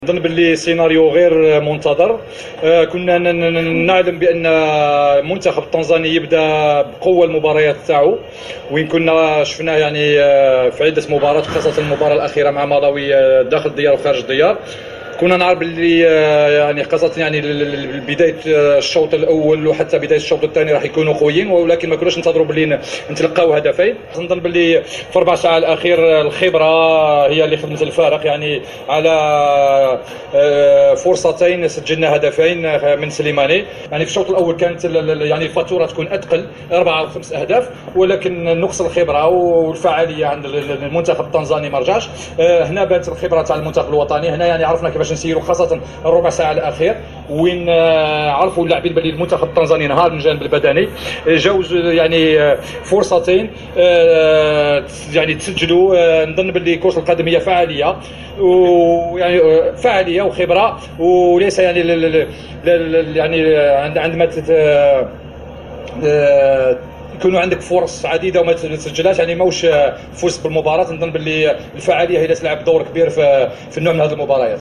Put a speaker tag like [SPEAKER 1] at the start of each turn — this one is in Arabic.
[SPEAKER 1] نظن باللي سيناريو غير منتظر. كنا نعلم بان المنتخب التنزاني يبدا بقوه المباريات تاعو، وين كنا شفناه يعني في عده مباريات، خاصه المباراه الاخيره مع مالاوي داخل الديار وخارج الديار. كنا نعرف باللي يعني خاصه يعني بدايه الشوط الاول وحتى بدايه الشوط الثاني راح يكونوا قويين، ولكن ما كناش ننتظروا باللي نتلقاو هدفين. نظن باللي في 4 ساعات الاخير الخبره هي اللي خدمت الفارق، يعني على فرصتين سجلنا هدفين من سليماني. يعني في الشوط الاول كانت يعني الفاتوره تكون اثقل 4 أو 5 اهداف، ولكن نقص الخبره والفعاليه عند المنتخب التنزاني ما رجعش. هنا بانت الخبره تاع المنتخب الوطني، هنا يعني عرفنا كيفاش نسيروا، خاصه الربع ساعه الاخير وين عرفوا اللاعبين بلي المنتخب التنزاني نهار من الجانب البدني. جاوز يعني فرصتين يعني تسجلوا. نظن باللي كره القدم هي فعاليه، ويعني فعاليه وخبره، وليس يعني يعني عندما يكونوا عندك فرص عديده وما تسجلهاش، يعني ماوش فوز بالمباراه. نظن باللي الفعاليه هي اللي تلعب دور كبير في النوع من هذه المباريات.